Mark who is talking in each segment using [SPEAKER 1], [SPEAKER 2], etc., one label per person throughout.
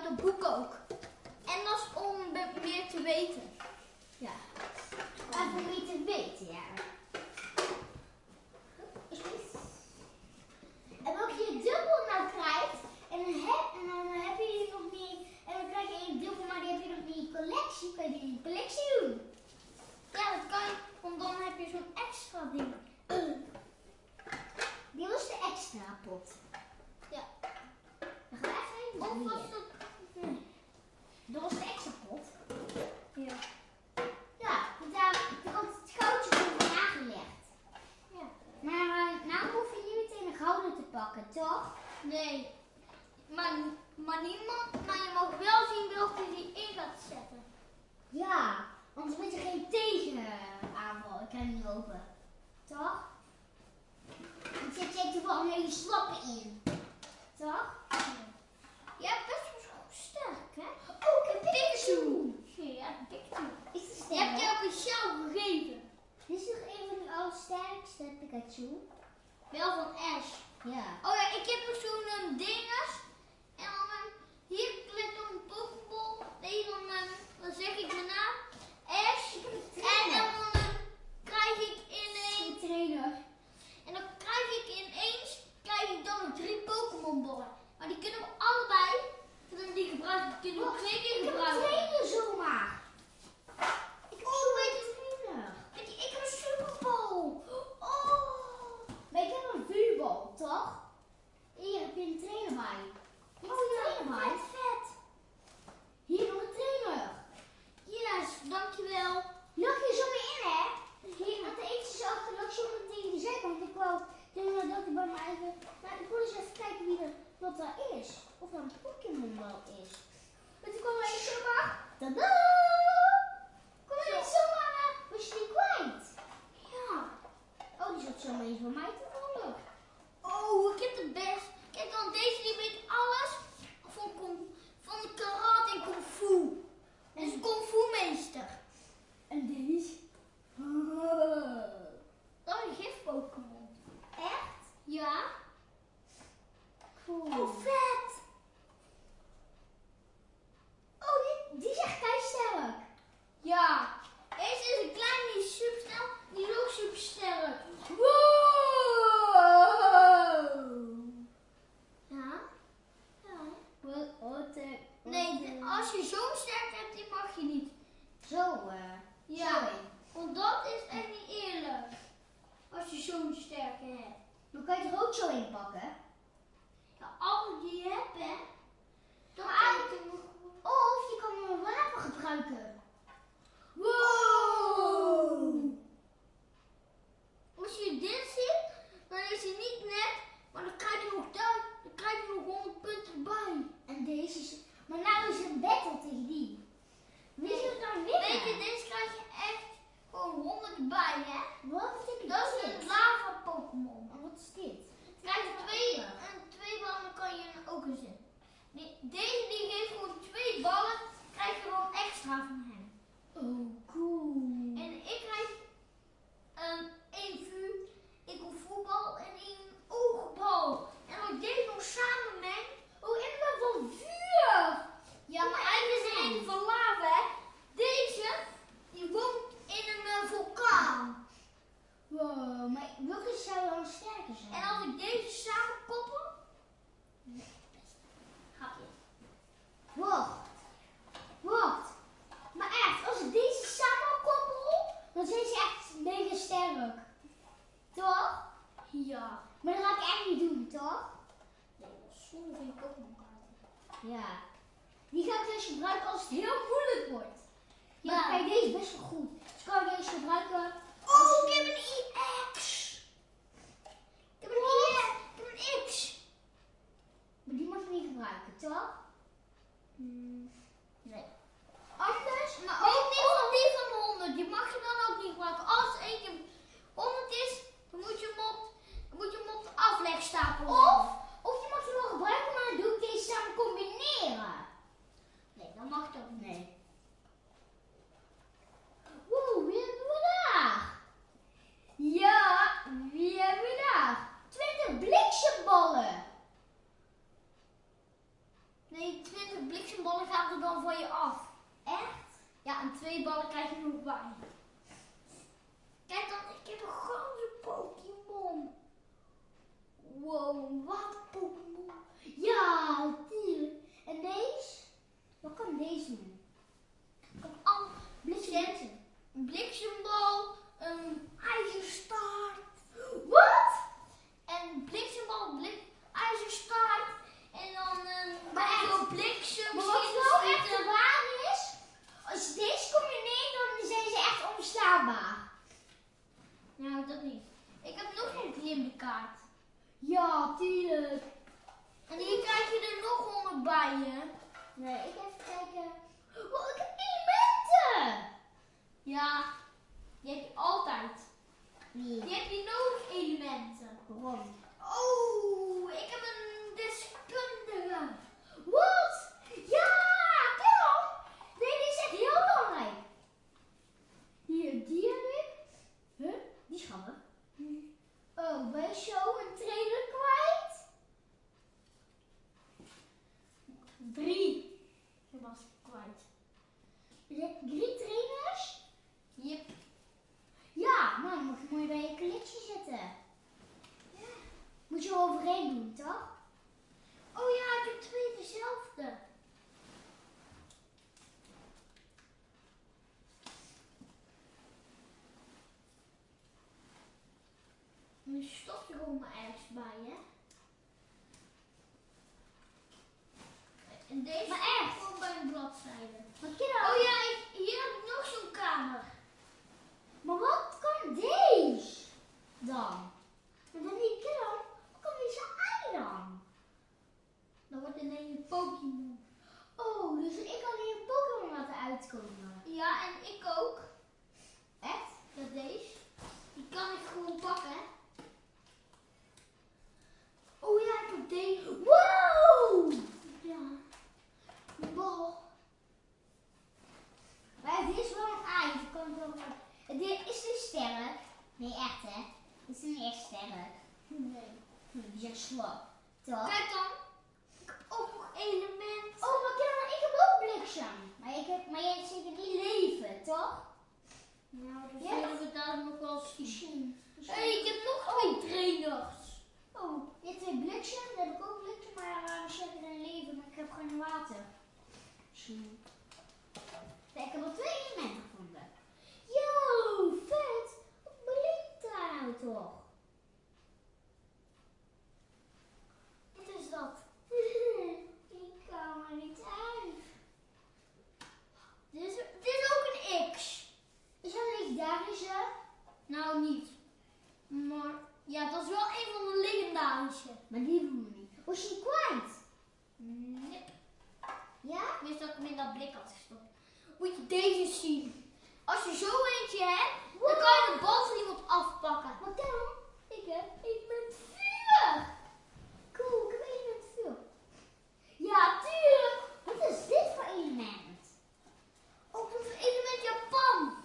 [SPEAKER 1] dat boek ook. En dat is om meer te weten.
[SPEAKER 2] Ja. Om meer te weten, ja. En als je dubbel nou krijgt, en dan heb je nog niet, en dan krijg je een dubbel, maar die heb je nog niet in je collectie, kan je die in je collectie doen.
[SPEAKER 1] Ja, dat kan je, want dan heb je zo'n extra ding.
[SPEAKER 2] Die was de extra pot.
[SPEAKER 1] Ja.
[SPEAKER 2] Dan gaan we echt heen.
[SPEAKER 1] Of was dat... Nee.
[SPEAKER 2] Dat was de extra pot.
[SPEAKER 1] Ja.
[SPEAKER 2] Ja, want daar had het goudje over nagelegd.
[SPEAKER 1] Ja.
[SPEAKER 2] Maar nou hoef je niet meteen een gouden te pakken, toch?
[SPEAKER 1] Nee. Maar niemand, maar je mag wel zien welke die in gaat zetten.
[SPEAKER 2] Ja, anders moet je geen tegenaanval. Ik kan niet open. Toch? Want je zet er wel een hele slappe in. Toch?
[SPEAKER 1] Je hebt best wel goed sterk, hè?
[SPEAKER 2] Oh, ik heb Pikachu!
[SPEAKER 1] Ja, Pikachu.
[SPEAKER 2] Is het
[SPEAKER 1] Je hebt
[SPEAKER 2] sterk?
[SPEAKER 1] die ook een sjaal gegeven.
[SPEAKER 2] Dit is nog een van de allersterkste Pikachu.
[SPEAKER 1] Wel van Ash.
[SPEAKER 2] Ja.
[SPEAKER 1] Oh ja, ik heb nog zo'n dinges. En dan hier ligt nog een Pokéball. Nee, dan zeg ik mijn naam. Ash. En dan krijg ik ineens...
[SPEAKER 2] Een trainer.
[SPEAKER 1] En dan krijg ik ineens... Krijg ik dan nog 3 Pokémon-ballen. Maar die kunnen we allebei... Die gebruiken, die kunnen we 2 keer
[SPEAKER 2] Ik heb een
[SPEAKER 1] gebruiken.
[SPEAKER 2] trainer zomaar. Ik heb een trainer.
[SPEAKER 1] Weet je, ik heb een Superball.
[SPEAKER 2] Oh. Maar ik heb een vuurbal, toch? Hier heb je een trainer bij. Hier is een trainer bij.
[SPEAKER 1] Vet.
[SPEAKER 2] Hier nog een trainer.
[SPEAKER 1] Yes, dankjewel.
[SPEAKER 2] Lag je zo mee in, hè? Hier, want de eentje is achter, lag zo meteen tegen de zijkant. Ik wou dat ik bij mij even... Maar ik wil eens even kijken wie wat daar is. Of er een Pokémon wel is. En toen kwam er eens zomaar... Tada! Kom er eens zomaar... Was je die kwijt?
[SPEAKER 1] Ja.
[SPEAKER 2] Oh, die zat zomaar eens bij mij toevallig.
[SPEAKER 1] Oh, ik heb het best. Kijk dan, deze die weet alles van de karate en kung fu. Dat is een kung fu meester.
[SPEAKER 2] En deze?
[SPEAKER 1] Dat is een gif-Pokémon.
[SPEAKER 2] Echt?
[SPEAKER 1] Ja.
[SPEAKER 2] Cool.
[SPEAKER 1] Oh, vet.
[SPEAKER 2] Oh, die is echt keisterk.
[SPEAKER 1] Ja. Deze is een klein, die is supersnel. Die is ook supersterk.
[SPEAKER 2] Wow!
[SPEAKER 1] Ja. Ja.
[SPEAKER 2] Wat
[SPEAKER 1] Nee, als je zo'n sterk hebt, die mag je niet.
[SPEAKER 2] Zo,
[SPEAKER 1] Ja.
[SPEAKER 2] sorry.
[SPEAKER 1] Want dat is echt niet eerlijk. Als je zo'n sterke hebt.
[SPEAKER 2] Dan kan je er ook zo in pakken.
[SPEAKER 1] Ja, als die je hebt, hè. Dan
[SPEAKER 2] Maar
[SPEAKER 1] kan je hem...
[SPEAKER 2] Of je kan een wapen gebruiken.
[SPEAKER 1] Wow! Als je dit ziet, dan is hij niet net, maar dan krijg je nog thuis, dan krijg je nog 100 punten bij.
[SPEAKER 2] En deze is... Maar nou is het een battle tegen die. Wie zullen dan winnen?
[SPEAKER 1] Weet je, dit krijg je echt gewoon 100 bij, hè?
[SPEAKER 2] Wat betekent
[SPEAKER 1] Dat is
[SPEAKER 2] dit?
[SPEAKER 1] een lava Pokémon.
[SPEAKER 2] En wat is dit?
[SPEAKER 1] Krijg je twee ballen, dan kan je ook een zin. Deze die geeft gewoon 2 ballen, krijg je gewoon extra van hem.
[SPEAKER 2] Oh, cool.
[SPEAKER 1] En ik krijg 1 vuur, ik een voetbal en 1 oogbal. En als ik deze nog samen meng,
[SPEAKER 2] Oh, en wat van vuur!
[SPEAKER 1] ja, maar eigenlijk is er een van lava, hè. Deze, die woont in een vulkaan.
[SPEAKER 2] Wow, maar welke zou dan sterker zijn?
[SPEAKER 1] En als ik deze samen koppel, gaat je.
[SPEAKER 2] Wacht. Maar echt, als ik deze samen koppel, dan zijn ze echt mega sterk. Toch?
[SPEAKER 1] Ja.
[SPEAKER 2] Maar dat ga ik echt niet doen, toch?
[SPEAKER 1] Nee, dat is zonde van je Pokémon-kaarten.
[SPEAKER 2] Ja. Die ga ik dus gebruiken als het heel moeilijk wordt.
[SPEAKER 1] Ja.
[SPEAKER 2] Maar kijk, deze is best wel goed. Dus kan ik deze gebruiken.
[SPEAKER 1] Oh, ik heb een EX. Ik heb een X.
[SPEAKER 2] Maar die moet je niet gebruiken, toch?
[SPEAKER 1] Nee.
[SPEAKER 2] Anders,
[SPEAKER 1] Maar ook niet van die van de 100. Die mag je dan ook niet gebruiken. Als er eentje 100 is, dan moet je hem op de aflegstapel leggen.
[SPEAKER 2] Of je mag ze wel gebruiken, maar dan doe ik deze samen combineren.
[SPEAKER 1] Nee, dan mag dat niet.
[SPEAKER 2] Nee. Wow, wie hebben we daar? Ja, wie hebben we daar? 20 bliksemballen.
[SPEAKER 1] Nee, 20 bliksemballen gaan er dan van je af.
[SPEAKER 2] Echt?
[SPEAKER 1] Ja, en 2 ballen krijg je nog bij. Kijk dan, ik heb een grote Pokémon. Wow, wat een Pokémon.
[SPEAKER 2] Ja, natuurlijk. En deze? Wat kan deze doen?
[SPEAKER 1] Kan al
[SPEAKER 2] Bliksem.
[SPEAKER 1] een bliksembal, een ijzerstaart.
[SPEAKER 2] Wat?
[SPEAKER 1] En bliksembal, ijzerstaart. En dan
[SPEAKER 2] Maar echt?
[SPEAKER 1] zo'n bliksem.
[SPEAKER 2] Maar wat nou echt de waar is, als je deze combineert, dan zijn ze echt onverslaanbaar.
[SPEAKER 1] Nou, dat niet. Ik heb nog een glimmerkaart.
[SPEAKER 2] Ja, tuurlijk.
[SPEAKER 1] En hier krijg je er nog 100 bij je.
[SPEAKER 2] Nee, ik even kijken. Oh, ik heb elementen!
[SPEAKER 1] Ja, die heb je altijd.
[SPEAKER 2] Wie?
[SPEAKER 1] Die heb je nodig, elementen.
[SPEAKER 2] Waarom?
[SPEAKER 1] Oh, ik heb een deskundige.
[SPEAKER 2] Wat? Ja, kijk. Nee, die is echt heel belangrijk. Hier, die heb ik. Huh? Die is grappig. Oh, ben je zo een trainer kwijt?
[SPEAKER 1] 3. Je was kwijt.
[SPEAKER 2] Je hebt 3 trainers?
[SPEAKER 1] Yep.
[SPEAKER 2] Ja, maar dan moet je mooi bij je collectie zetten. Ja. Moet je overheen doen, toch?
[SPEAKER 1] Oh ja, ik heb 2 dezelfde. Een stofje komt maar ergens bij, hè? En deze
[SPEAKER 2] Maar echt?
[SPEAKER 1] komt bij een bladzijde.
[SPEAKER 2] Maar kiddo.
[SPEAKER 1] Oh ja, hier heb ik nog zo'n kamer.
[SPEAKER 2] Maar wat kan deze dan? Maar dan die kiddo. Wat kan deze ei dan?
[SPEAKER 1] Dan wordt het een Pokémon.
[SPEAKER 2] Oh, dus ik kan hier een Pokémon laten uitkomen.
[SPEAKER 1] Ja, en ik ook.
[SPEAKER 2] Echt?
[SPEAKER 1] Dat deze. Die kan ik gewoon pakken. Oh ja, ik heb deze.
[SPEAKER 2] Wow!
[SPEAKER 1] Ja. Een bal.
[SPEAKER 2] Maar dit is wel een ei. Dus kan ik wel dit is niet sterk. Nee, echt hè. Dit is niet echt sterk.
[SPEAKER 1] Nee.
[SPEAKER 2] Die zijn slap. Toch?
[SPEAKER 1] Kijk dan. Ik heb ook nog elementen.
[SPEAKER 2] Oh, maar kijk maar, ik heb ook bliksem. Maar jij hebt zeker niet leven, toch?
[SPEAKER 1] Nou, dat
[SPEAKER 2] Ja.
[SPEAKER 1] zullen we daar nog wel eens zien.
[SPEAKER 2] Misschien.
[SPEAKER 1] Hé, ik heb nog 2 trainers.
[SPEAKER 2] Oh, je hebt 2 bliksem. Dan heb ik ook bliksem, maar zeker een leven. Maar ik heb geen water. Misschien. Nee, ik heb al 2 elementen gevonden. Yo, vet. Wat blinkt daar nou toch?
[SPEAKER 1] Wat is dat?
[SPEAKER 2] Ik kan er niet uit.
[SPEAKER 1] Dit is ook een X.
[SPEAKER 2] Is dat legendarische?
[SPEAKER 1] Nou, niet. Maar ja, dat is wel een van de legendarische.
[SPEAKER 2] Maar die doen we niet. Was je die kwijt?
[SPEAKER 1] Nee.
[SPEAKER 2] Ja?
[SPEAKER 1] Ik wist dat ik hem in dat blik had gestopt. Moet je deze zien. Als je zo eentje hebt, dan kan je de bal van iemand afpakken.
[SPEAKER 2] Wat dan? Ik heb element vuur. Cool, ik heb element vuur. Ja, tuurlijk. Wat is dit voor element?
[SPEAKER 1] Ook nog een element Japan.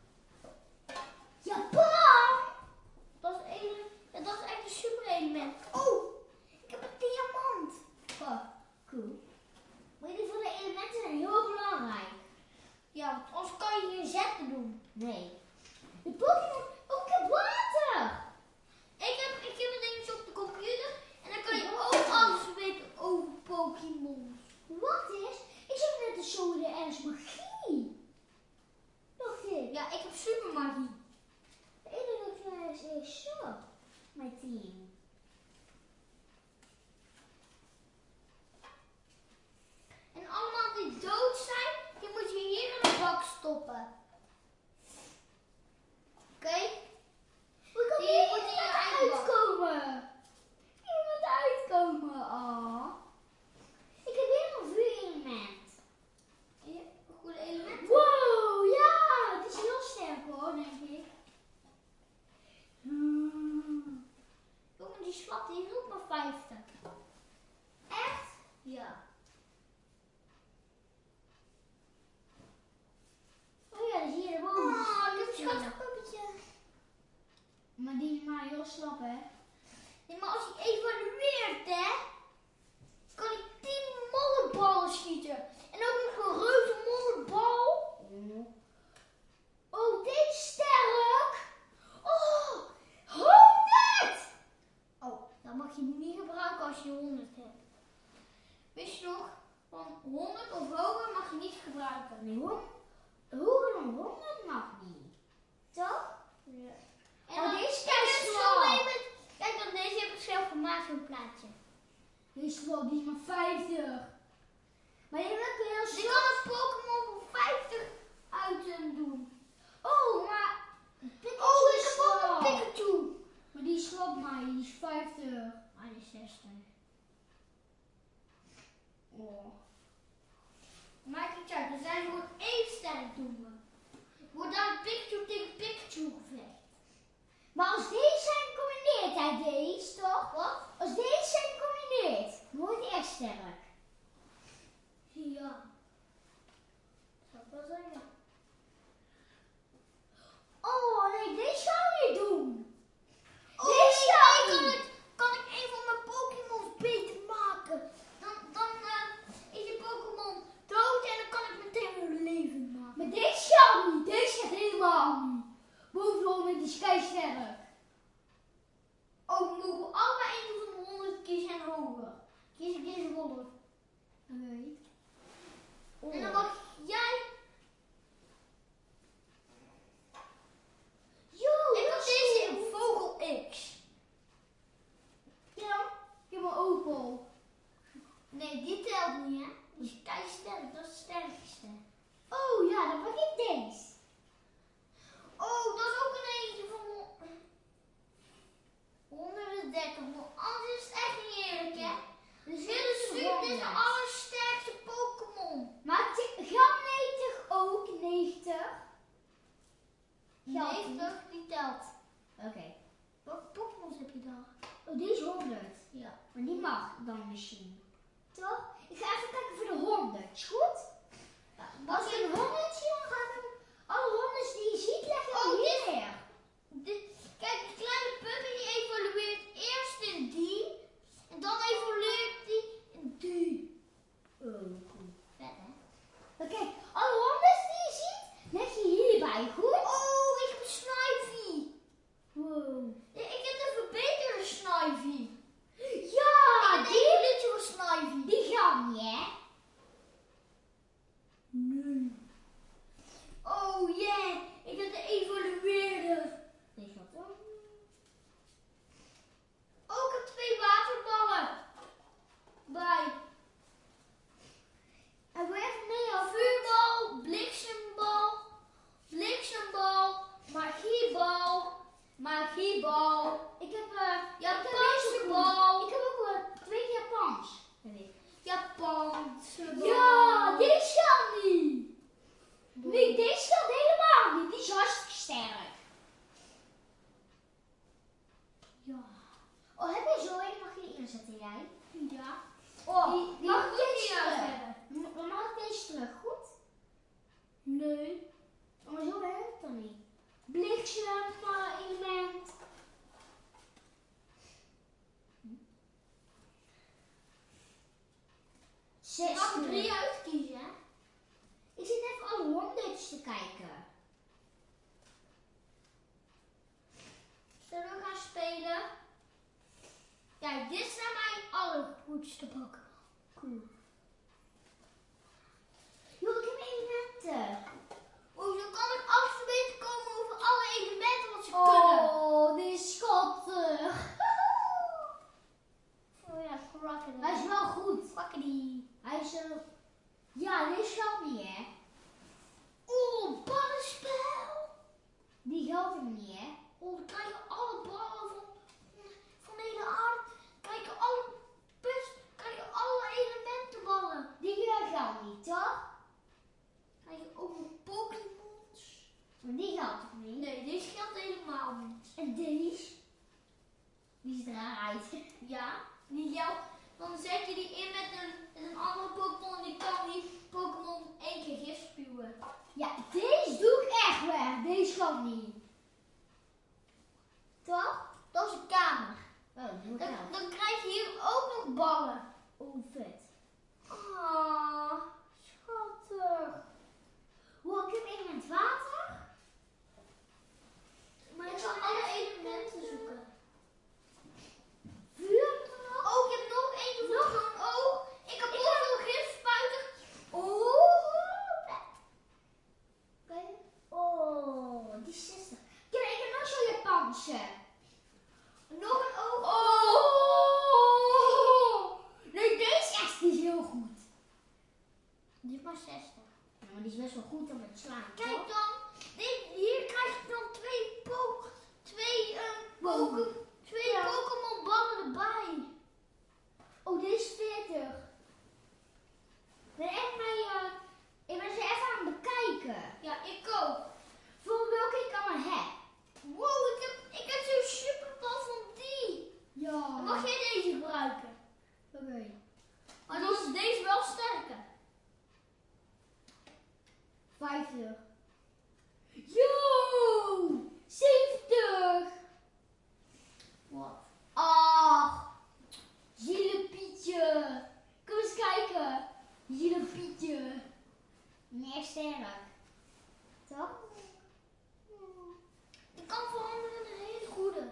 [SPEAKER 2] Japan?
[SPEAKER 1] Dat is echt een super element. Oh, ik heb een diamant.
[SPEAKER 2] Oh, cool. Maar die van de elementen zijn heel belangrijk.
[SPEAKER 1] Ja, want anders kan je hier zetten doen.
[SPEAKER 2] Nee. De Pokémon, ook ik heb water.
[SPEAKER 1] Ik heb een dingetje op de computer en dan kan je ook alles weten over Pokémon.
[SPEAKER 2] Wat is? Ik zag net de zoden ergens magie. Dacht ik.
[SPEAKER 1] Ja, ik heb supermagie.
[SPEAKER 2] De ene is zo. Mijn team.
[SPEAKER 1] En allemaal die dood zijn, die moet je hier in de bak stoppen. Oké?
[SPEAKER 2] Hoe kan
[SPEAKER 1] Die
[SPEAKER 2] hier
[SPEAKER 1] moet in je
[SPEAKER 2] iemand
[SPEAKER 1] eigen bak.
[SPEAKER 2] uitkomen? Iemand uitkomen. Oh. Ik heb helemaal vuurelement.
[SPEAKER 1] Ja, een goede element.
[SPEAKER 2] Wow, ja. Het is heel sterk hoor, denk ik.
[SPEAKER 1] Jongen, die slap die is ook maar 50.
[SPEAKER 2] Echt?
[SPEAKER 1] Ja.
[SPEAKER 2] Oh ja, dan zie je erboven.
[SPEAKER 1] Oh, ik heb een schattig puppetje.
[SPEAKER 2] Maar die is maar heel slap, hè?
[SPEAKER 1] Nee, maar als hij evalueert, hè, kan ik 10 mollenballen ballen schieten. En ook nog een reuze monderbal.
[SPEAKER 2] Oh, dit is sterk. Oh, 100.
[SPEAKER 1] Oh, dat mag je niet gebruiken als je 100 hebt. Wist je nog? Van 100 of hoger mag je niet gebruiken.
[SPEAKER 2] Nee, hoger dan 100 mag niet. Toch?
[SPEAKER 1] Ja.
[SPEAKER 2] Oh, deze is
[SPEAKER 1] Kijk, dan deze heb ik zelf gemaakt, zo'n plaatje.
[SPEAKER 2] Deze slot, die is maar 50. Maar je hebt ook heel
[SPEAKER 1] Je
[SPEAKER 2] slot.
[SPEAKER 1] kan een Pokémon voor 50 uit doen.
[SPEAKER 2] Oh, maar Pikachu
[SPEAKER 1] Oh, ik
[SPEAKER 2] is
[SPEAKER 1] heb ook een
[SPEAKER 2] slot.
[SPEAKER 1] Pikachu.
[SPEAKER 2] Maar die slot maar, die is 50.
[SPEAKER 1] Ah, die is 60.
[SPEAKER 2] Oh.
[SPEAKER 1] Maakt niet uit, we zijn gewoon één sterk doen we. Wordt dan Pikachu tegen Pikachu gevecht.
[SPEAKER 2] Maar als deze zijn gecombineerd, hè, deze toch?
[SPEAKER 1] Wat?
[SPEAKER 2] Als deze zijn gecombineerd, dan wordt hij echt sterk.
[SPEAKER 1] Ja. Zou ik wel zeggen.
[SPEAKER 2] Oh nee, deze gaan we niet doen.
[SPEAKER 1] Oh,
[SPEAKER 2] Deze
[SPEAKER 1] nee,
[SPEAKER 2] gaan we
[SPEAKER 1] kan
[SPEAKER 2] niet.
[SPEAKER 1] kan ik een van mijn Pokémon beter maken? Dan is je Pokémon dood en dan kan ik meteen weer levend maken.
[SPEAKER 2] Maar deze gaat niet. Deze gaat helemaal niet. Bovenop met die kei sterk.
[SPEAKER 1] Oh, we mogen allemaal één van de 100 kiezen en hoger. Kies ik deze 100.
[SPEAKER 2] Oké. Oh.
[SPEAKER 1] En dan mag jij.
[SPEAKER 2] Yo,
[SPEAKER 1] Ik
[SPEAKER 2] dat
[SPEAKER 1] heb
[SPEAKER 2] is
[SPEAKER 1] deze
[SPEAKER 2] goed.
[SPEAKER 1] in Vogel X.
[SPEAKER 2] Ja, ik heb een opal.
[SPEAKER 1] Nee, die telt niet, hè? Die is kei sterk, dat is de sterkste.
[SPEAKER 2] Oh ja, dan pak ik deze.
[SPEAKER 1] Oh, dat is ook een eentje van 130. Maar anders is het echt niet eerlijk, hè?
[SPEAKER 2] Dus
[SPEAKER 1] Dit is de allersterkste Pokémon.
[SPEAKER 2] Maar gaat 90 ook 90? Geldt die?
[SPEAKER 1] 90, die telt.
[SPEAKER 2] Oké.
[SPEAKER 1] Welke Pokémons heb je dan?
[SPEAKER 2] Oh, die is 100.
[SPEAKER 1] Ja.
[SPEAKER 2] Maar die mag dan misschien. Toch? Ik ga even kijken voor de 100. Is goed? Als ik een 100 zie, dan ga ik hem... Alle 100's die je ziet, leg je
[SPEAKER 1] Oh,
[SPEAKER 2] hier neer.
[SPEAKER 1] Kijk, die kleine puppy die evolueert eerst in die. En dan evolueert die in die.
[SPEAKER 2] Oh, goed.
[SPEAKER 1] Vet, hè?
[SPEAKER 2] Oké, alle 100's die je ziet, leg je hierbij. Goed?
[SPEAKER 1] Oh, ik heb een Snivy.
[SPEAKER 2] Wow.
[SPEAKER 1] Ja, ik heb een verbeterde Snivy.
[SPEAKER 2] Ja,
[SPEAKER 1] Een evolutie van Snivy.
[SPEAKER 2] die gaat niet, hè?
[SPEAKER 1] Nee. Oh yeah, ik heb de evolueerde.
[SPEAKER 2] Die gaat ook.
[SPEAKER 1] Oh, ik heb 2 waterballen. Bij.
[SPEAKER 2] En wil je even mee of
[SPEAKER 1] Vuurbal, bliksembal, magiebal.
[SPEAKER 2] Ik heb
[SPEAKER 1] Japanse bal.
[SPEAKER 2] Ik heb ook wel 2 Japans.
[SPEAKER 1] Japanse bal.
[SPEAKER 2] Ja, deze gaat niet. Nee, deze gaat helemaal niet. Die is hartstikke sterk.
[SPEAKER 1] Ja.
[SPEAKER 2] Oh, heb je zo een? Mag je die inzetten, jij?
[SPEAKER 1] Ja.
[SPEAKER 2] Oh,
[SPEAKER 1] Die
[SPEAKER 2] mag
[SPEAKER 1] moet
[SPEAKER 2] ik
[SPEAKER 1] niet
[SPEAKER 2] deze terug?
[SPEAKER 1] uitzetten.
[SPEAKER 2] Dan mag ik deze terug, goed?
[SPEAKER 1] Nee.
[SPEAKER 2] Oh, maar zo werkt het dan niet. Bliksem, element.
[SPEAKER 1] Je mag er 3 uitkiezen, hè?
[SPEAKER 2] Ik zit even alle 100's te kijken.
[SPEAKER 1] Zullen we gaan spelen? Kijk, dit zijn mijn allergoedste Pokémon.
[SPEAKER 2] Cool. Joh, ik heb elementen.
[SPEAKER 1] Oh, zo kan ik alles te weten komen over alle elementen wat ze kunnen.
[SPEAKER 2] Oh, die is schattig.
[SPEAKER 1] Oh ja, Crocodile.
[SPEAKER 2] Hij is wel goed.
[SPEAKER 1] Crocodile.
[SPEAKER 2] Hij is zo... Ja, die geldt niet, hè?
[SPEAKER 1] Oh, ballenspel.
[SPEAKER 2] Die geldt hem niet, hè?
[SPEAKER 1] Oh, dan krijgen alle ballen van de hele aarde. Krijgen alle krijgen alle elementenballen.
[SPEAKER 2] Die geldt niet, toch?
[SPEAKER 1] Krijgen ook nog Pokémons.
[SPEAKER 2] Maar die geldt toch niet?
[SPEAKER 1] Nee, deze geldt helemaal niet.
[SPEAKER 2] En deze? Die is eruit.
[SPEAKER 1] Ja, die geldt. Dan zet je die in met een andere Pokémon en die kan die Pokémon 1 keer gif spuwen.
[SPEAKER 2] Ja, deze doe ik echt weg. Deze geldt niet. Toch?
[SPEAKER 1] Dat is een kamer.
[SPEAKER 2] Oh, doe ik
[SPEAKER 1] Dan,
[SPEAKER 2] wel.
[SPEAKER 1] dan krijg je hier ook nog ballen.
[SPEAKER 2] Oh, vet.
[SPEAKER 1] Oh. Die is maar 60.
[SPEAKER 2] Ja, maar die is best wel goed om het slaan.
[SPEAKER 1] Kijk
[SPEAKER 2] toch?
[SPEAKER 1] dan, hier krijg je dan twee
[SPEAKER 2] Ja.
[SPEAKER 1] Pokémon ballen erbij.
[SPEAKER 2] Oh, dit is 40. Ik ben ze even aan het bekijken.
[SPEAKER 1] Ja, ik ook.
[SPEAKER 2] Voor welke ik allemaal heb.
[SPEAKER 1] Wow, ik heb zo'n superbal van die.
[SPEAKER 2] Ja.
[SPEAKER 1] Dan mag jij deze gebruiken.
[SPEAKER 2] Oké.
[SPEAKER 1] Maar dan is deze wel sterker.
[SPEAKER 2] 50. Yo! 70.
[SPEAKER 1] Wat?
[SPEAKER 2] Ach. Zielepietje. Kom eens kijken. Zielepietje. Meer sterk. Toch?
[SPEAKER 1] Ik kan veranderen in een hele goede.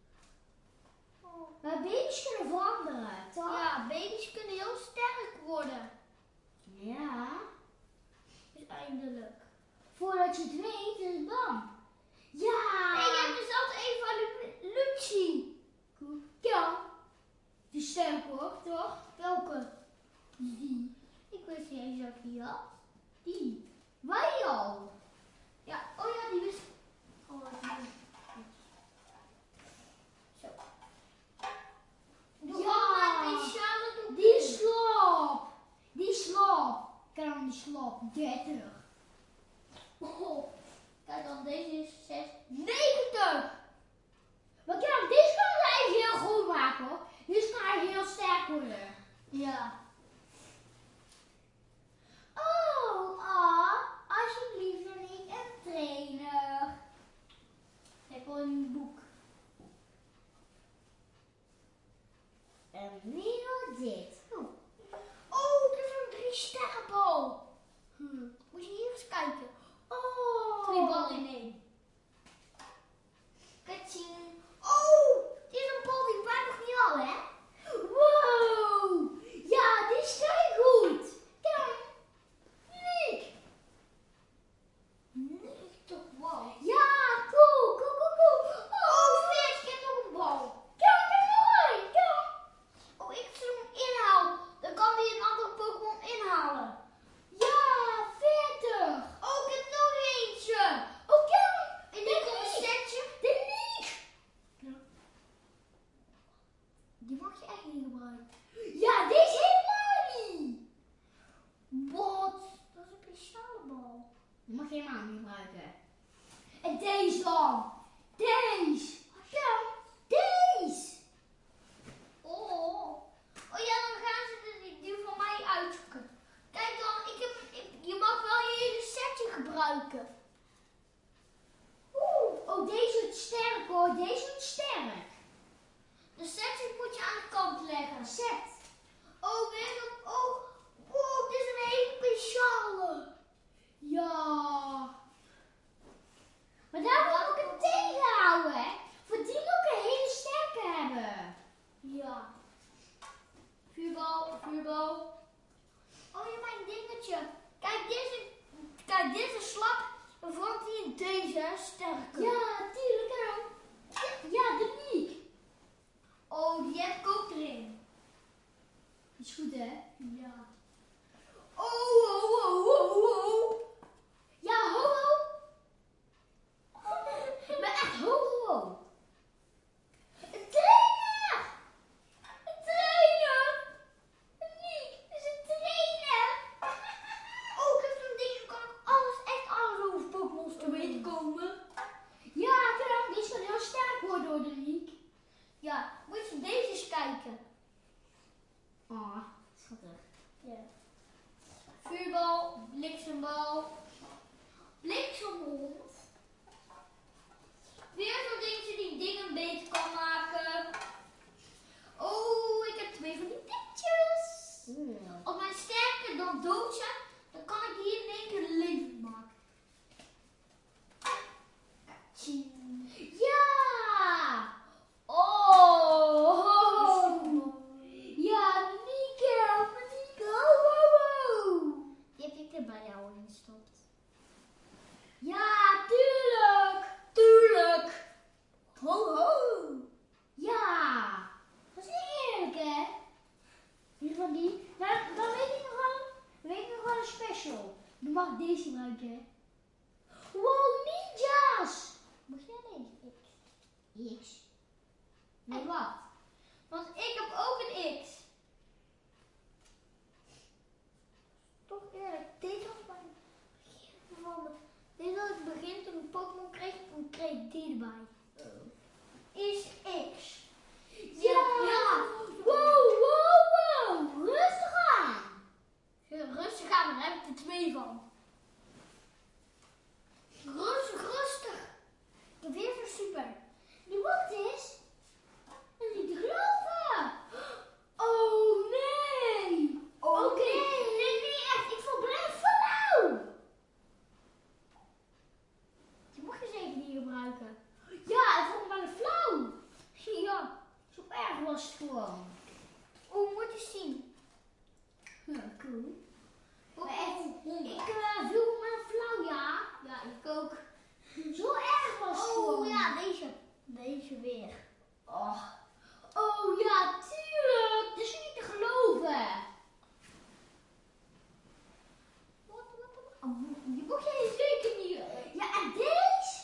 [SPEAKER 2] Maar baby's kunnen veranderen, toch?
[SPEAKER 1] Ja, baby's kunnen heel sterk worden.
[SPEAKER 2] Ja.
[SPEAKER 1] Dus eindelijk.
[SPEAKER 2] Voordat je het weet, is het bam. Ja.
[SPEAKER 1] Hey, jij hebt dus altijd evolutie.
[SPEAKER 2] Ja. Die is sterk hoor, toch?
[SPEAKER 1] Welke?
[SPEAKER 2] Die.
[SPEAKER 1] Ik wist niet eens dat ik die had.
[SPEAKER 2] Die. Wij al.
[SPEAKER 1] Ja, oh ja, die wist. Oh, die. Zo. Doe
[SPEAKER 2] Ja.
[SPEAKER 1] ook mijn speciale doekje.
[SPEAKER 2] Die slap. Die slap. Kijk dan die slap. 30.
[SPEAKER 1] Oh, kijk dan, deze is 90.
[SPEAKER 2] Maar kijk, deze kan hij heel goed maken hoor. Deze kan hij heel sterk worden.
[SPEAKER 1] Ja.
[SPEAKER 2] Oh, alsjeblieft ben ik een trainer.
[SPEAKER 1] Kijk wel in een boek.
[SPEAKER 2] En weer dit.
[SPEAKER 1] Oh, dit is een 3-sterrenbal. Moet je hier eens kijken.
[SPEAKER 2] Oh.
[SPEAKER 1] 2 ballen in 1. Katjing. Oh, dit is een bal die wij nog niet hadden, hè?
[SPEAKER 2] Wow. Ja, die is heel goed. Kijk. Nick.
[SPEAKER 1] Nee, toch wow.
[SPEAKER 2] Ja, cool.
[SPEAKER 1] Oh, vet, ik heb nog een bal.
[SPEAKER 2] Kijk, er nog een. Kijk.
[SPEAKER 1] Oh, ik heb zo'n inhaal. Dan kan die een andere Pokémon inhalen.
[SPEAKER 2] Ja, 40.
[SPEAKER 1] Oh, ik heb nog eentje.
[SPEAKER 2] Oh, kijk.
[SPEAKER 1] En die komt een setje.
[SPEAKER 2] De Nick.
[SPEAKER 1] Die mag je echt niet gebruiken.
[SPEAKER 2] Ja, deze helemaal niet.
[SPEAKER 1] Wat? Dat is een speciale bal.
[SPEAKER 2] Die mag je helemaal niet gebruiken. En deze dan. Deze. Ja, deze.
[SPEAKER 1] Oh. Oh ja, dan gaan ze die van mij uitzoeken. Kijk dan, je mag wel je hele setje gebruiken.
[SPEAKER 2] Oh, deze is sterk hoor. Deze is sterk.
[SPEAKER 1] De setjes moet je aan de kant leggen.
[SPEAKER 2] Zet.
[SPEAKER 1] Oh, weer een... Oh, wow, dit is een hele speciale.
[SPEAKER 2] Ja. Maar daar moet ik het tegenhouden, hè. Voor die moet ik een hele sterke hebben.
[SPEAKER 1] Ja. Vuurbal. Oh, ja, mijn dingetje. Kijk, dit is slap. Dan verandert hij in deze sterker.
[SPEAKER 2] Ja, tuurlijk. Ja, de Nick.
[SPEAKER 1] Oh, die heb ik ook erin.
[SPEAKER 2] Is goed, hè?
[SPEAKER 1] Ja. Oh.
[SPEAKER 2] Ja, ho. Maar echt ho. Een trainer. Een Nick is een trainer.
[SPEAKER 1] Oh, ik heb zo'n ding. Zo kan ik echt alles over Pokémon's te weten komen.
[SPEAKER 2] Ja, kijk, die kan heel sterk worden door de Nick.
[SPEAKER 1] Ja, moet je deze eens kijken.
[SPEAKER 2] Oh, schattig.
[SPEAKER 1] Ja. Vuurbal, bliksembal, bliksemhond. Weer zo'n dingetje die dingen beter kan maken. Oh, ik heb 2 van die dingetjes. Als mijn sterker dan dood zijn, dan kan ik hier in één keer levend maken. Katjing.
[SPEAKER 2] Ja! Oh! Ja, Nico! Wow!
[SPEAKER 1] Die heb ik er bij jou in gestopt.
[SPEAKER 2] Ja, mag deze gebruiken. Wow, ninjas!
[SPEAKER 1] Mag jij deze X?
[SPEAKER 2] X. Nee, wat?
[SPEAKER 1] Want ik heb ook een X. Toch eerlijk, deze was bij het begin van dit was het begin toen ik Pokémon kreeg, toen kreeg ik die erbij. Is X.
[SPEAKER 2] Ja! Wow! Rustig aan!
[SPEAKER 1] Rustig aan, daar heb ik er 2 van. Rustig. Ik heb weer van super.
[SPEAKER 2] Nu wacht eens. Dat is niet te geloven. Oh nee! Oké. Nee, echt. Ik voel blij flauw.
[SPEAKER 1] Die mag je zeker niet gebruiken.
[SPEAKER 2] Ja, ik voel me bijna flauw. Ja, zo erg was het gewoon.
[SPEAKER 1] Oh, moet je zien.
[SPEAKER 2] Ja, cool.
[SPEAKER 1] Oh,
[SPEAKER 2] Maar echt, ik voel me flauw, ja.
[SPEAKER 1] ja, ik ook.
[SPEAKER 2] Zo erg was het gewoon.
[SPEAKER 1] Oh ja, deze weer.
[SPEAKER 2] Oh ja, tuurlijk. Dat is niet te geloven.
[SPEAKER 1] Wat? Oh, die mag jij zeker niet.
[SPEAKER 2] Ja, en deze?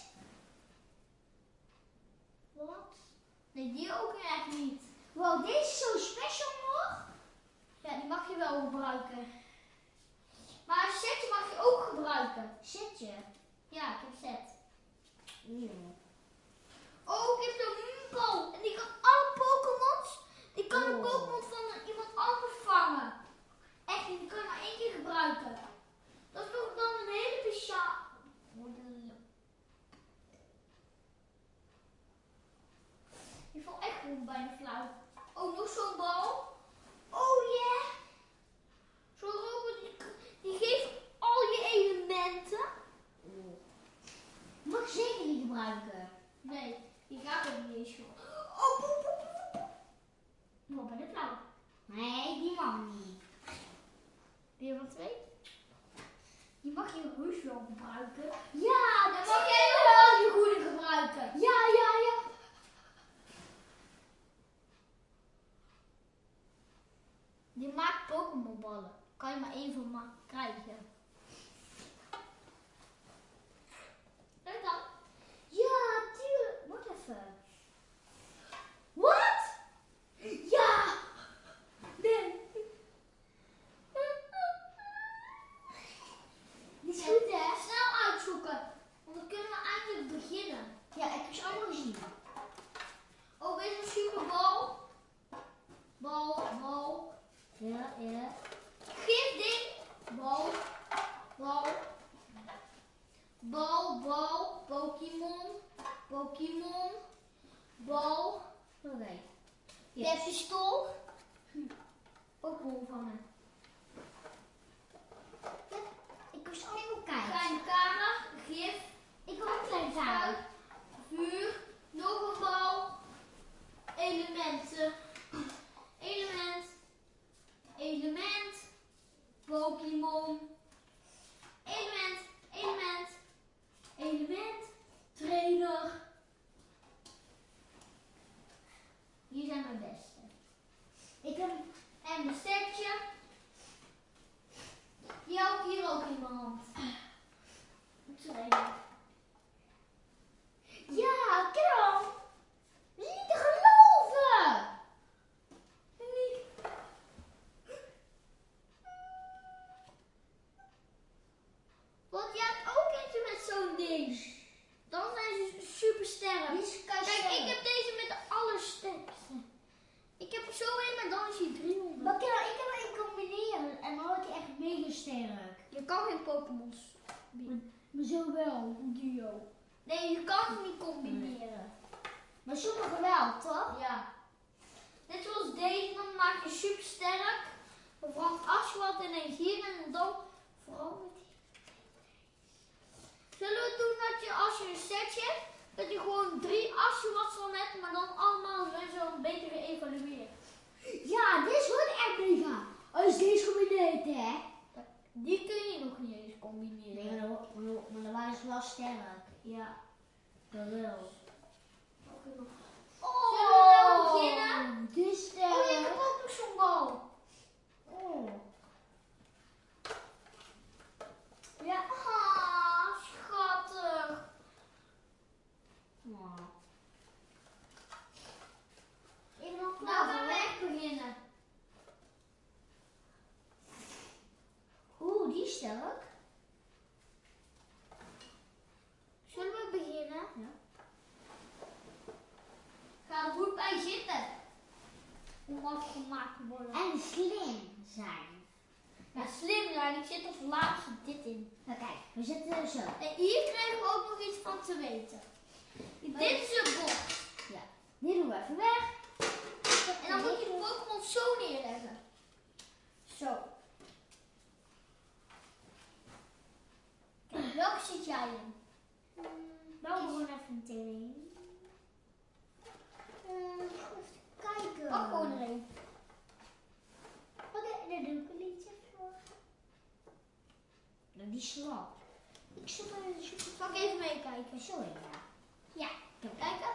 [SPEAKER 1] Wat? Nee, die ook echt niet.
[SPEAKER 2] Wow, deze is zo special nog.
[SPEAKER 1] Ja, die mag je wel gebruiken. Maar een setje mag je ook gebruiken.
[SPEAKER 2] Zet je?
[SPEAKER 1] Ja, ik heb set.
[SPEAKER 2] Ja.
[SPEAKER 1] Oh, ik heb zo'n Moonball. En die kan alle Pokémons. Die kan de
[SPEAKER 2] Oh.
[SPEAKER 1] Pokémon van iemand anders vangen. Echt, die kan je maar 1 keer gebruiken. Dat is toch dan een hele speciaal. Die valt echt gewoon bijna flauw. Oh, nog zo'n bal. Oh yeah. Zo'n robot die geeft al je elementen.
[SPEAKER 2] Mag ik zeker niet gebruiken.
[SPEAKER 1] Nee, die gaat er niet eens voor. Oh, poep, poep, poep, poep. Nog bij de flauw.
[SPEAKER 2] Nee, die mag niet.
[SPEAKER 1] Weer wat 2. Die mag je heus wel gebruiken.
[SPEAKER 2] Ja,
[SPEAKER 1] Dan mag jij wel die goede gebruiken.
[SPEAKER 2] Ja.
[SPEAKER 1] Die maakt Pokémonballen. Kan je maar 1 van krijgen. Kijk dan.
[SPEAKER 2] Ja, tuurlijk. Wacht even. Wat? Ja. Nee. Die is goed, hè?
[SPEAKER 1] Snel uitzoeken. Want dan kunnen we eindelijk beginnen.
[SPEAKER 2] Ja, ik heb ze allemaal gezien.
[SPEAKER 1] Oh, weer een superbal. Bal.
[SPEAKER 2] Ja.
[SPEAKER 1] Gifding. Bal. Pokémon. Bal.
[SPEAKER 2] Oké.
[SPEAKER 1] Je pistool. Ook bol van me.
[SPEAKER 2] Ik heb ze allemaal kijken.
[SPEAKER 1] Kleine kamer. Gif.
[SPEAKER 2] Ik wil een klein kamer.
[SPEAKER 1] Vuur. Nog een bal. Elementen. Element. Pokémon. Element. Trainer. Hier zijn mijn beste.
[SPEAKER 2] Ik heb...
[SPEAKER 1] En mijn setje. Die hou ik hier ook in mijn hand. Trainer.
[SPEAKER 2] Ja, kram. Dat is niet te geloven.
[SPEAKER 1] Want je hebt ook eentje met zo'n ding. Dan zijn ze super sterk.
[SPEAKER 2] Die is
[SPEAKER 1] Kijk, ik heb deze met de allersterkste. Ik heb er zo een, maar dan is hij 300.
[SPEAKER 2] Maar kijk, ik heb hem combineren en dan word je echt mega sterk.
[SPEAKER 1] Je kan geen Pokémons.
[SPEAKER 2] Maar zo wel, een duo.
[SPEAKER 1] Nee, je kan het niet combineren.
[SPEAKER 2] Maar sommige wel, toch?
[SPEAKER 1] Ja. Net zoals deze, dan maak je super sterk. Dan brandt Ashwat ineens hier en dan verandert hij. Zullen we doen dat je als je een setje hebt, dat je gewoon 3 Ashwats van hebt, maar dan allemaal zo een beetje geëvalueerd.
[SPEAKER 2] Ja, dit is gewoon echt mega. Als deze combineert, hè?
[SPEAKER 1] Die kun je nog niet eens combineren.
[SPEAKER 2] Nee, maar dan waren ze wel sterk. Ja, dat wel.
[SPEAKER 1] Zullen we nou beginnen?
[SPEAKER 2] Dit is sterk.
[SPEAKER 1] Oh, ik heb ook nog zo'n bal.
[SPEAKER 2] Oh. sterk.
[SPEAKER 1] Zullen we beginnen?
[SPEAKER 2] Ja.
[SPEAKER 1] Ga er goed bij zitten. Om afgemaakt te worden.
[SPEAKER 2] En slim zijn.
[SPEAKER 1] Ja, slim zijn. Ik zit als laatste dit in.
[SPEAKER 2] Nou kijk, we zitten zo.
[SPEAKER 1] En hier krijgen we ook nog iets van te weten. Dit is een box.
[SPEAKER 2] Ja. Die doen we even weg.
[SPEAKER 1] En dan moet je de Pokémon zo neerleggen. Zo. Kijk, welke zit jij in?
[SPEAKER 2] Nou, gewoon even meteen. Even kijken.
[SPEAKER 1] Pak gewoon er een.
[SPEAKER 2] Oké, daar doe ik een liedje voor. Nou, die slap. Ik zoek maar even zoeken.
[SPEAKER 1] Zal ik even meekijken?
[SPEAKER 2] Sorry, ja. Ja,
[SPEAKER 1] Kijken.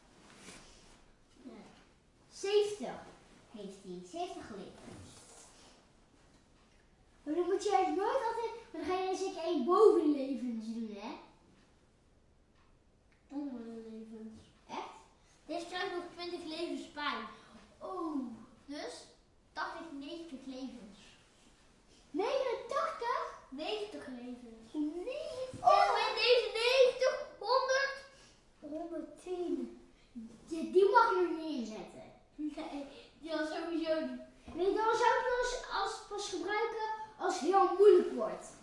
[SPEAKER 2] 70 heeft hij. 70 levens. Maar dan moet je eigenlijk nooit altijd... Maar dan ga je zeker één bovenlevens doen, hè?
[SPEAKER 1] Onderlevens.
[SPEAKER 2] Echt?
[SPEAKER 1] Deze krijgt nog 20 levens bij. Oh, dus 80, 90 levens.
[SPEAKER 2] 89?
[SPEAKER 1] 90 levens.
[SPEAKER 2] Nee.
[SPEAKER 1] Oh, en deze 90, 100.
[SPEAKER 2] 110. Die mag je er niet inzetten.
[SPEAKER 1] Nee, die al sowieso niet.
[SPEAKER 2] Nee, dan zou ik het als pas gebruiken als het heel moeilijk wordt.